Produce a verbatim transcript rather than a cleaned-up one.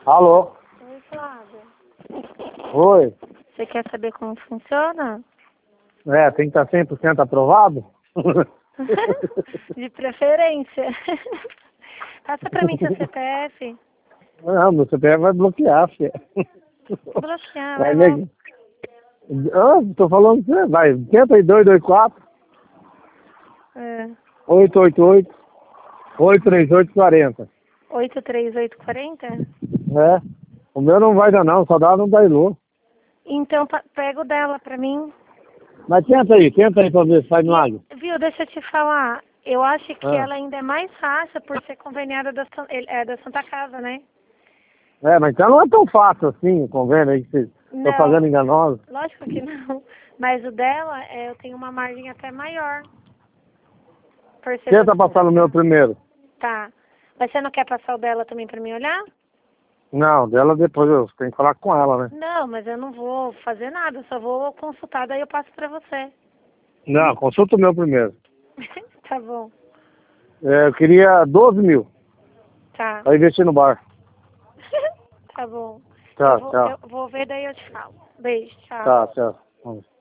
Alô? Oi, Flávia. Oi? Você quer saber como funciona? É, tem que estar cem por cento aprovado? De preferência. Passa pra mim seu C P F. Não, meu C P F vai bloquear, filha. Bloquear, Vai, vai lá. nego. Ah, tô falando que você vai. Tenta aí, dois dois quatro, É. oito oito oito, oito três oito quatro zero. oito três oito quatro zero? É. O meu não vai dar não, só dá no Dailu. Então pa- pega o dela pra mim. Mas tenta aí, tenta aí pra ver se faz milagre. E, viu, deixa eu te falar. Eu acho que Ah. ela ainda é mais fácil por ser conveniada da, San- é, da Santa Casa, né? É, mas então não é tão fácil assim o convênio aí que vocês estão Não, fazendo enganoso. lógico que não. Mas o dela, é, eu tenho uma margem até maior. Por ser da Tenta Santa passar no meu Casa. primeiro. Tá. Mas você não quer passar o dela também pra mim olhar? Não, dela depois eu tenho que falar com ela, né? Não, mas eu não vou fazer nada, eu só vou consultar, daí eu passo pra você. Não, consulta o meu primeiro. Tá bom. É, eu queria doze mil Tá. pra investir no bar. Tá bom. Tá, Eu vou, tchau. eu vou ver, daí eu te falo. Beijo, tchau. Tá, tchau. Vamos.